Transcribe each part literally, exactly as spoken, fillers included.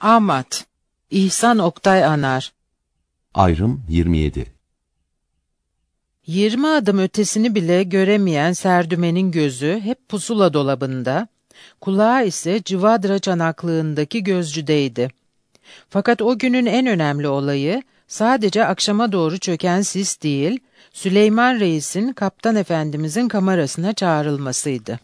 Amat İhsan Oktay Anar. Ayrım yirmi yedi. Yirmi adım ötesini bile göremeyen Serdümen'in gözü hep pusula dolabında, kulağı ise Cıvadra çanaklığındaki gözcüdeydi. Fakat o günün en önemli olayı sadece akşama doğru çöken sis değil, Süleyman Reis'in Kaptan Efendimizin kamerasına çağrılmasıydı.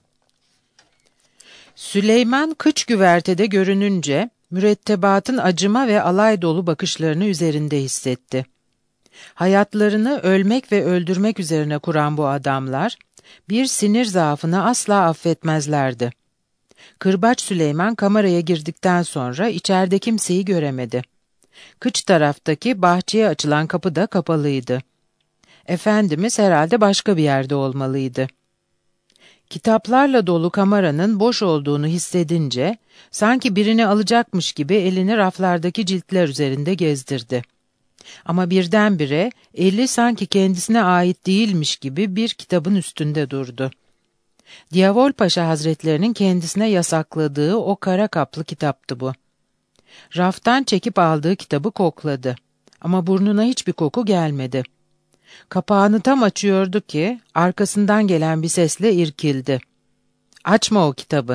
Süleyman kıç güvertede görününce mürettebatın acıma ve alay dolu bakışlarını üzerinde hissetti. Hayatlarını ölmek ve öldürmek üzerine kuran bu adamlar, bir sinir zaafını asla affetmezlerdi. Kırbaç Süleyman kameraya girdikten sonra içeride kimseyi göremedi. Kıç taraftaki bahçeye açılan kapı da kapalıydı. Efendimiz herhalde başka bir yerde olmalıydı. Kitaplarla dolu kameranın boş olduğunu hissedince, sanki birini alacakmış gibi elini raflardaki ciltler üzerinde gezdirdi. Ama birdenbire eli sanki kendisine ait değilmiş gibi bir kitabın üstünde durdu. Diyavol Paşa Hazretlerinin kendisine yasakladığı o kara kaplı kitaptı bu. Raftan çekip aldığı kitabı kokladı. Ama burnuna hiçbir koku gelmedi. Kapağını tam açıyordu ki arkasından gelen bir sesle irkildi. "Açma o kitabı."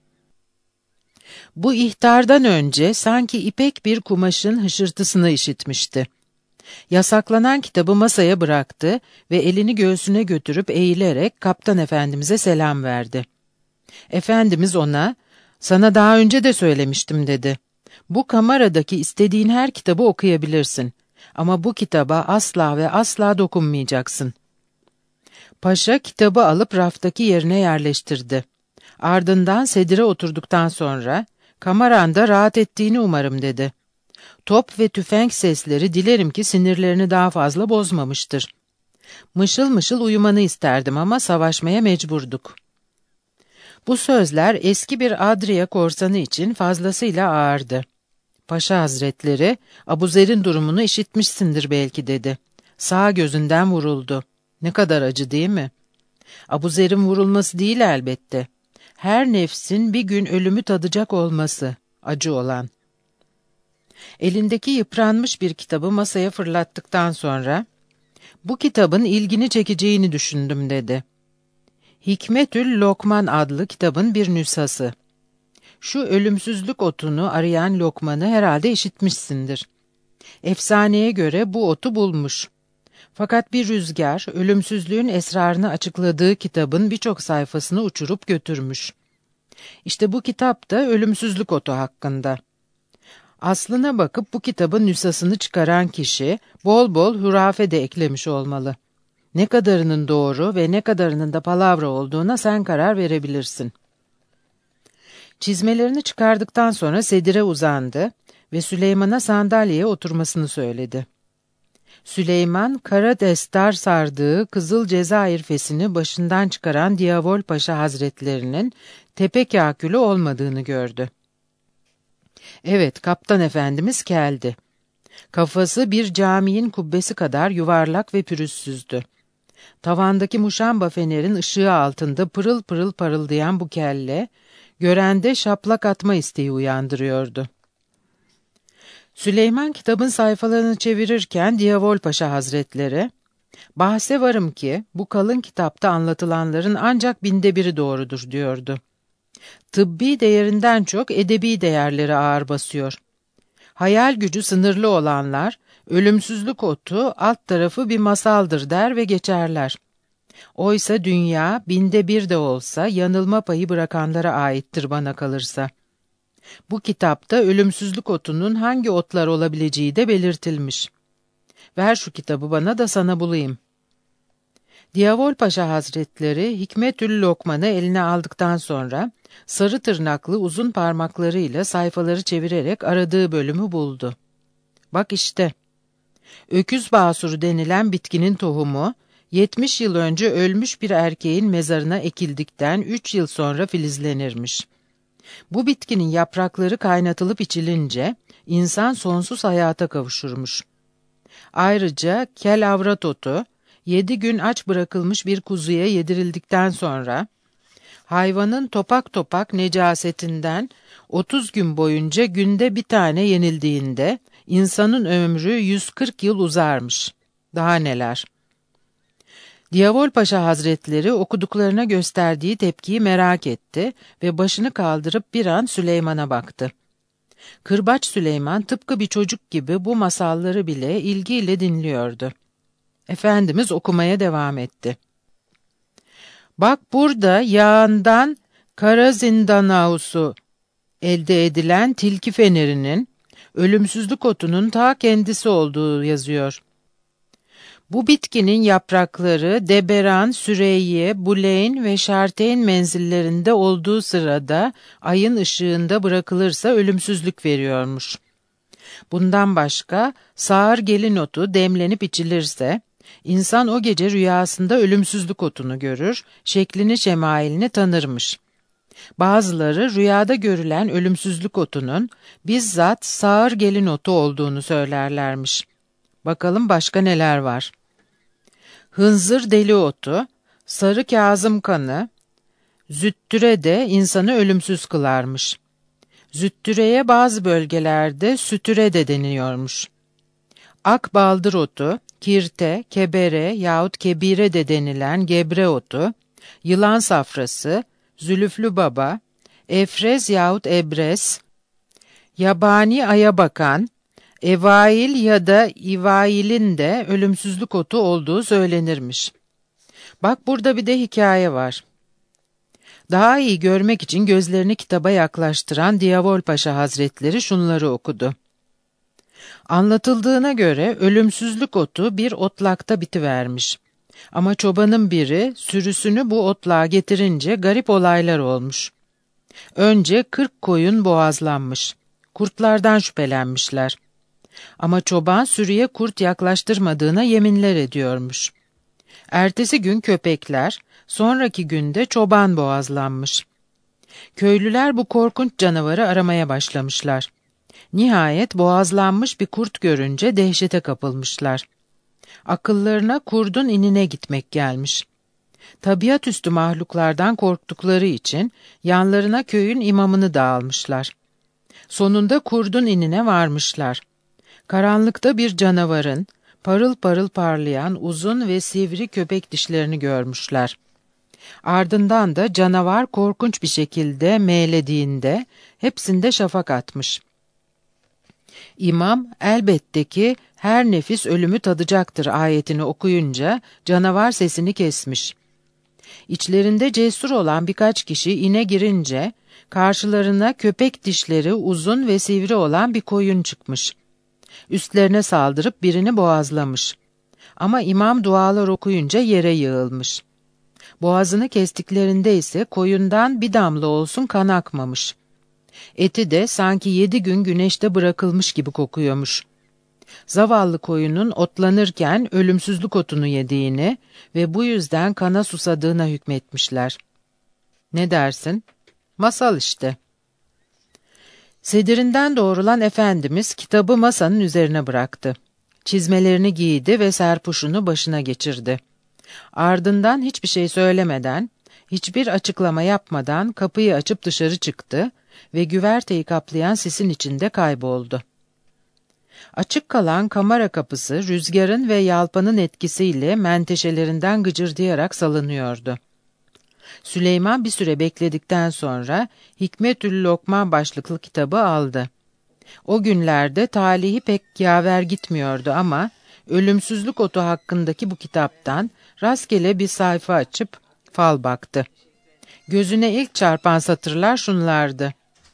Bu ihtardan önce sanki ipek bir kumaşın hışırtısını işitmişti. Yasaklanan kitabı masaya bıraktı ve elini göğsüne götürüp eğilerek Kaptan Efendimiz'e selam verdi. Efendimiz ona, "Sana daha önce de söylemiştim," dedi. "Bu kameradaki istediğin her kitabı okuyabilirsin. Ama bu kitaba asla ve asla dokunmayacaksın." Paşa kitabı alıp raftaki yerine yerleştirdi. Ardından sedire oturduktan sonra, "Kameranda rahat ettiğini umarım," dedi. "Top ve tüfek sesleri dilerim ki sinirlerini daha fazla bozmamıştır. Mışıl mışıl uyumanı isterdim ama savaşmaya mecburduk." Bu sözler eski bir Adriya korsanı için fazlasıyla ağırdı. Paşa Hazretleri, "Abuzer'in durumunu işitmişsindir belki," dedi. "Sağ gözünden vuruldu. Ne kadar acı değil mi?" "Abuzer'in vurulması değil elbette. Her nefsin bir gün ölümü tadacak olması, acı olan." Elindeki yıpranmış bir kitabı masaya fırlattıktan sonra, "Bu kitabın ilgini çekeceğini düşündüm," dedi. Hikmetül Lokman adlı kitabın bir nüshası. Şu ölümsüzlük otunu arayan Lokman'ı herhalde işitmişsindir. Efsaneye göre bu otu bulmuş. Fakat bir rüzgar, ölümsüzlüğün esrarını açıkladığı kitabın birçok sayfasını uçurup götürmüş. İşte bu kitap da ölümsüzlük otu hakkında. Aslına bakıp bu kitabın nüshasını çıkaran kişi bol bol hurafe de eklemiş olmalı. Ne kadarının doğru ve ne kadarının da palavra olduğuna sen karar verebilirsin. Çizmelerini çıkardıktan sonra sedire uzandı ve Süleyman'a sandalyeye oturmasını söyledi. Süleyman, kara destar sardığı kızıl Cezayir fesini başından çıkaran Diyavol Paşa Hazretlerinin tepe kâkülü olmadığını gördü. Evet, Kaptan Efendimiz keldi. Kafası bir caminin kubbesi kadar yuvarlak ve pürüzsüzdü. Tavandaki muşamba fenerin ışığı altında pırıl pırıl parıldayan bu kelle, görende şaplak atma isteği uyandırıyordu. Süleyman kitabın sayfalarını çevirirken Diyavol Paşa Hazretleri, "Bahse varım ki bu kalın kitapta anlatılanların ancak binde biri doğrudur," diyordu. Tıbbi değerinden çok edebi değerleri ağır basıyor. Hayal gücü sınırlı olanlar, ölümsüzlük otu alt tarafı bir masaldır der ve geçerler. Oysa dünya binde bir de olsa yanılma payı bırakanlara aittir bana kalırsa. Bu kitapta ölümsüzlük otunun hangi otlar olabileceği de belirtilmiş. Ver şu kitabı bana da sana bulayım. Diyavol Paşa Hazretleri Hikmetül Lokman'ı eline aldıktan sonra sarı tırnaklı uzun parmaklarıyla sayfaları çevirerek aradığı bölümü buldu. Bak işte. Öküz basuru denilen bitkinin tohumu, yetmiş yıl önce ölmüş bir erkeğin mezarına ekildikten üç yıl sonra filizlenirmiş. Bu bitkinin yaprakları kaynatılıp içilince insan sonsuz hayata kavuşurmuş. Ayrıca kel avrat otu, yedi gün aç bırakılmış bir kuzuya yedirildikten sonra hayvanın topak topak necasetinden otuz gün boyunca günde bir tane yenildiğinde insanın ömrü yüz kırk yıl uzarmış. Daha neler? Diyavol Paşa Hazretleri okuduklarına gösterdiği tepkiyi merak etti ve başını kaldırıp bir an Süleyman'a baktı. Kırbaç Süleyman tıpkı bir çocuk gibi bu masalları bile ilgiyle dinliyordu. Efendimiz okumaya devam etti. Bak burada yağından kara zindan avusu elde edilen tilki fenerinin, ölümsüzlük otunun ta kendisi olduğu yazıyor. Bu bitkinin yaprakları Deberan, Süreyye, Buleyn ve Şarteyn menzillerinde olduğu sırada ayın ışığında bırakılırsa ölümsüzlük veriyormuş. Bundan başka sağır gelin otu demlenip içilirse, insan o gece rüyasında ölümsüzlük otunu görür, şeklini şemailini tanırmış. Bazıları rüyada görülen ölümsüzlük otunun bizzat sağır gelin otu olduğunu söylerlermiş. Bakalım başka neler var? Hınzır deli otu, sarı kazım kanı, züttüre de insanı ölümsüz kılarmış. Züttüreye bazı bölgelerde sütüre de deniyormuş. Ak baldır otu, kirte, kebere yahut kebire de denilen gebre otu, yılan safrası, zülüflü baba, efrez yahut ebres, yabani aya bakan, evail ya da ivailin de ölümsüzlük otu olduğu söylenirmiş. Bak burada bir de hikaye var. Daha iyi görmek için gözlerini kitaba yaklaştıran Diyavol Paşa Hazretleri şunları okudu. Anlatıldığına göre ölümsüzlük otu bir otlakta bitivermiş. Ama çobanın biri sürüsünü bu otlağa getirince garip olaylar olmuş. Önce kırk koyun boğazlanmış. Kurtlardan şüphelenmişler. Ama çoban sürüye kurt yaklaştırmadığına yeminler ediyormuş. Ertesi gün köpekler, sonraki günde çoban boğazlanmış. Köylüler bu korkunç canavarı aramaya başlamışlar. Nihayet boğazlanmış bir kurt görünce dehşete kapılmışlar. Akıllarına kurdun inine gitmek gelmiş. Tabiatüstü mahluklardan korktukları için yanlarına köyün imamını da almışlar. Sonunda kurdun inine varmışlar. Karanlıkta bir canavarın, parıl parıl parlayan uzun ve sivri köpek dişlerini görmüşler. Ardından da canavar korkunç bir şekilde meğlediğinde hepsinde şafak atmış. İmam elbette ki her nefis ölümü tadacaktır ayetini okuyunca canavar sesini kesmiş. İçlerinde cesur olan birkaç kişi ine girince karşılarına köpek dişleri uzun ve sivri olan bir koyun çıkmış. Üstlerine saldırıp birini boğazlamış. Ama imam dualar okuyunca yere yığılmış. Boğazını kestiklerinde ise koyundan bir damla olsun kan akmamış. Eti de sanki yedi gün güneşte bırakılmış gibi kokuyormuş. Zavallı koyunun otlanırken ölümsüzlük otunu yediğini ve bu yüzden kana susadığına hükmetmişler. Ne dersin? Masal işte. Sedirinden doğrulan Efendimiz kitabı masanın üzerine bıraktı. Çizmelerini giydi ve serpuşunu başına geçirdi. Ardından hiçbir şey söylemeden, hiçbir açıklama yapmadan kapıyı açıp dışarı çıktı ve güverteyi kaplayan sisin içinde kayboldu. Açık kalan kamera kapısı rüzgarın ve yalpanın etkisiyle menteşelerinden gıcırdayarak salınıyordu. Süleyman bir süre bekledikten sonra Hikmetül Lokman başlıklı kitabı aldı. O günlerde talihi pek yaver gitmiyordu ama ölümsüzlük otu hakkındaki bu kitaptan rastgele bir sayfa açıp fal baktı. Gözüne ilk çarpan satırlar şunlardı.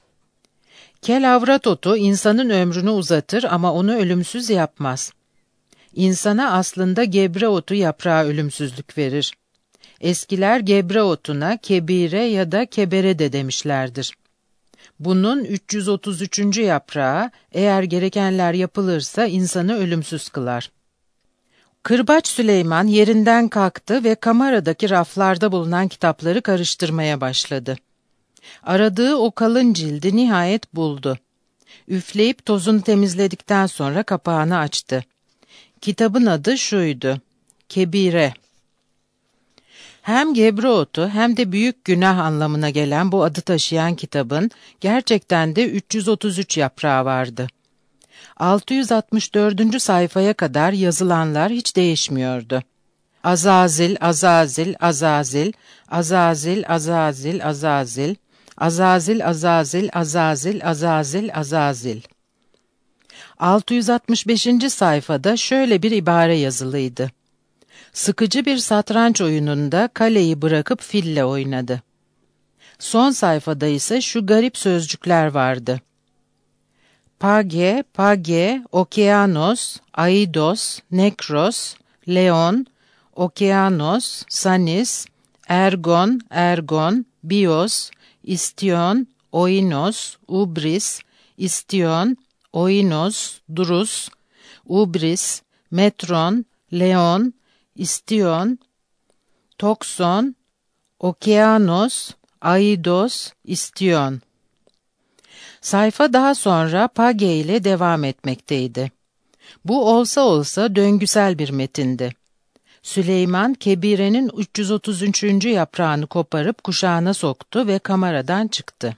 Kelavrat otu insanın ömrünü uzatır ama onu ölümsüz yapmaz. İnsana aslında gebre otu yaprağı ölümsüzlük verir. Eskiler gebre otuna kebire ya da kebere de demişlerdir. Bunun üç yüz otuz üçüncü yaprağı eğer gerekenler yapılırsa insanı ölümsüz kılar. Kırbaç Süleyman yerinden kalktı ve kameradaki raflarda bulunan kitapları karıştırmaya başladı. Aradığı o kalın cildi nihayet buldu. Üfleyip tozunu temizledikten sonra kapağını açtı. Kitabın adı şuydu: Kebire. Hem Gebreot'u hem de büyük günah anlamına gelen bu adı taşıyan kitabın gerçekten de üç yüz otuz üç yaprağı vardı. altı yüz altmış dördüncü sayfaya kadar yazılanlar hiç değişmiyordu. Azazil, Azazil, Azazil, Azazil, Azazil, Azazil, Azazil, Azazil, Azazil, Azazil, Azazil. altı yüz altmış beşinci sayfada şöyle bir ibare yazılıydı. Sıkıcı bir satranç oyununda kaleyi bırakıp fille oynadı. Son sayfada ise şu garip sözcükler vardı. Page, Page, Okeanos, Aidos, Nekros, Leon, Okeanos, Sanis, Ergon, Ergon, Bios, İstion, Oinos, Ubris, İstion, Oinos, Durus, Ubris, Metron, Leon, İstion, Tokson, Okeanos, Aidos, İstion. Sayfa daha sonra Page ile devam etmekteydi. Bu olsa olsa döngüsel bir metindi. Süleyman, Kebire'nin üç yüz otuz üçüncü yaprağını koparıp kuşağına soktu ve kameradan çıktı.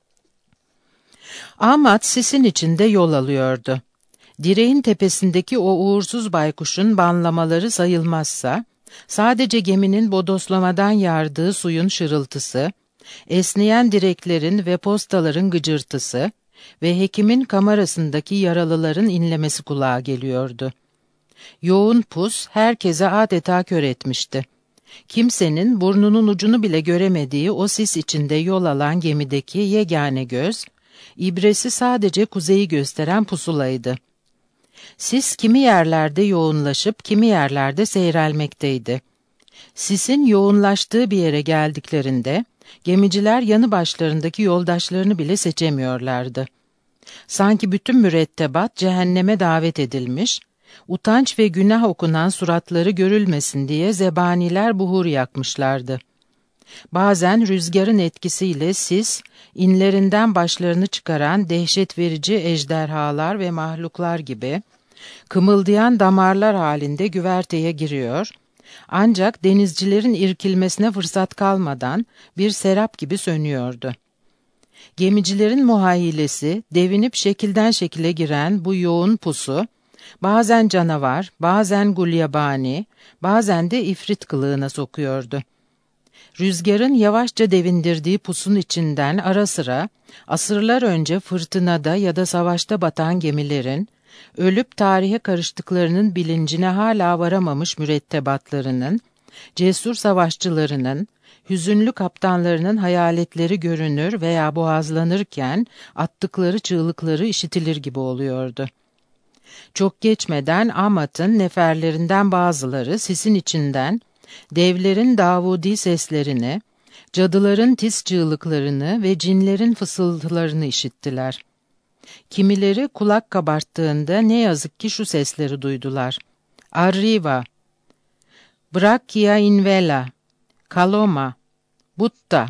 Ahmet sisin içinde yol alıyordu. Direğin tepesindeki o uğursuz baykuşun banlamaları sayılmazsa, sadece geminin bodoslamadan yardığı suyun şırıltısı, esneyen direklerin ve postaların gıcırtısı ve hekimin kamerasındaki yaralıların inlemesi kulağa geliyordu. Yoğun pus herkese adeta kör etmişti. Kimsenin burnunun ucunu bile göremediği o sis içinde yol alan gemideki yegane göz, ibresi sadece kuzeyi gösteren pusulaydı. Sis kimi yerlerde yoğunlaşıp kimi yerlerde seyrelmekteydi. Sisin yoğunlaştığı bir yere geldiklerinde, gemiciler yanı başlarındaki yoldaşlarını bile seçemiyorlardı. Sanki bütün mürettebat cehenneme davet edilmiş, utanç ve günah okunan suratları görülmesin diye zebaniler buhur yakmışlardı. Bazen rüzgarın etkisiyle sis, inlerinden başlarını çıkaran dehşet verici ejderhalar ve mahluklar gibi, kımıldayan damarlar halinde güverteye giriyor, ancak denizcilerin irkilmesine fırsat kalmadan bir serap gibi sönüyordu. Gemicilerin muhayyilesi, devinip şekilden şekile giren bu yoğun pusu, bazen canavar, bazen gulyabani, bazen de ifrit kılığına sokuyordu. Rüzgarın yavaşça devindirdiği pusun içinden ara sıra, asırlar önce fırtınada ya da savaşta batan gemilerin, ölüp tarihe karıştıklarının bilincine hala varamamış mürettebatlarının, cesur savaşçılarının, hüzünlü kaptanlarının hayaletleri görünür veya boğazlanırken attıkları çığlıkları işitilir gibi oluyordu. Çok geçmeden Amat'ın neferlerinden bazıları sisin içinden, devlerin Davudi seslerini, cadıların tiz çığlıklarını ve cinlerin fısıltılarını işittiler. Kimileri kulak kabarttığında ne yazık ki şu sesleri duydular. Arriva, Brachia invela, Kaloma, Butta.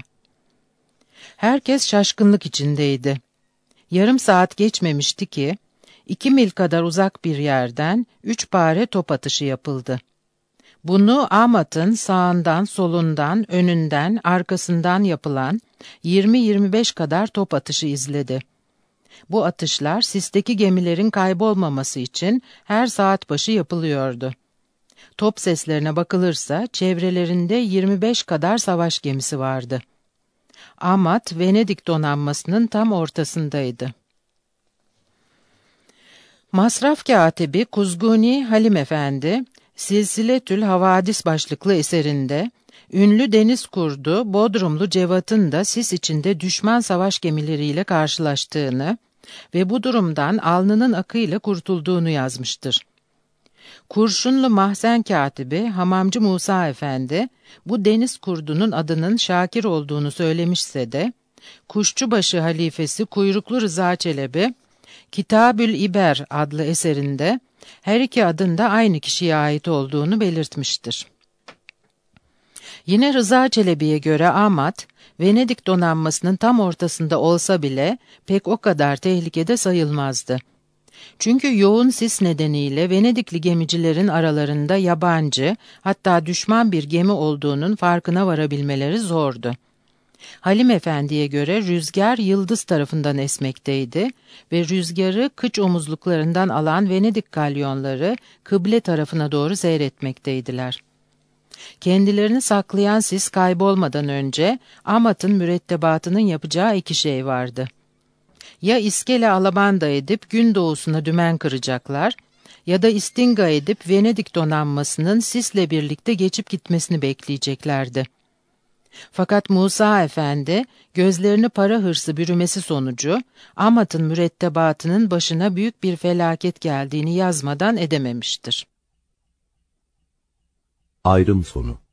Herkes şaşkınlık içindeydi. Yarım saat geçmemişti ki, iki mil kadar uzak bir yerden üç pare top atışı yapıldı. Bunu Amat'ın sağından, solundan, önünden, arkasından yapılan yirmi yirmi beş kadar top atışı izledi. Bu atışlar sisteki gemilerin kaybolmaması için her saat başı yapılıyordu. Top seslerine bakılırsa çevrelerinde yirmi beş kadar savaş gemisi vardı. Amat, Venedik donanmasının tam ortasındaydı. Masraf katibi Kuzguni Halim Efendi, Silsiletül Havadis başlıklı eserinde, ünlü deniz kurdu Bodrumlu Cevat'ın da sis içinde düşman savaş gemileriyle karşılaştığını ve bu durumdan alnının akıyla kurtulduğunu yazmıştır. Kurşunlu Mahzen katibi Hamamcı Musa Efendi, bu deniz kurdunun adının Şakir olduğunu söylemişse de, Kuşçubaşı halifesi Kuyruklu Rıza Çelebi, Kitabül İber adlı eserinde her iki adın da aynı kişiye ait olduğunu belirtmiştir. Yine Rıza Çelebi'ye göre Amat, Venedik donanmasının tam ortasında olsa bile pek o kadar tehlikede sayılmazdı. Çünkü yoğun sis nedeniyle Venedikli gemicilerin aralarında yabancı, hatta düşman bir gemi olduğunun farkına varabilmeleri zordu. Halim Efendi'ye göre rüzgar yıldız tarafından esmekteydi ve rüzgarı kıç omuzluklarından alan Venedik galyonları kıble tarafına doğru seyretmekteydiler. Kendilerini saklayan sis kaybolmadan önce Amat'ın mürettebatının yapacağı iki şey vardı. Ya iskele alabanda edip gün doğusuna dümen kıracaklar ya da istinga edip Venedik donanmasının sisle birlikte geçip gitmesini bekleyeceklerdi. Fakat Musa Efendi gözlerini para hırsı bürümesi sonucu Amat'ın mürettebatının başına büyük bir felaket geldiğini yazmadan edememiştir. Ayrım sonu.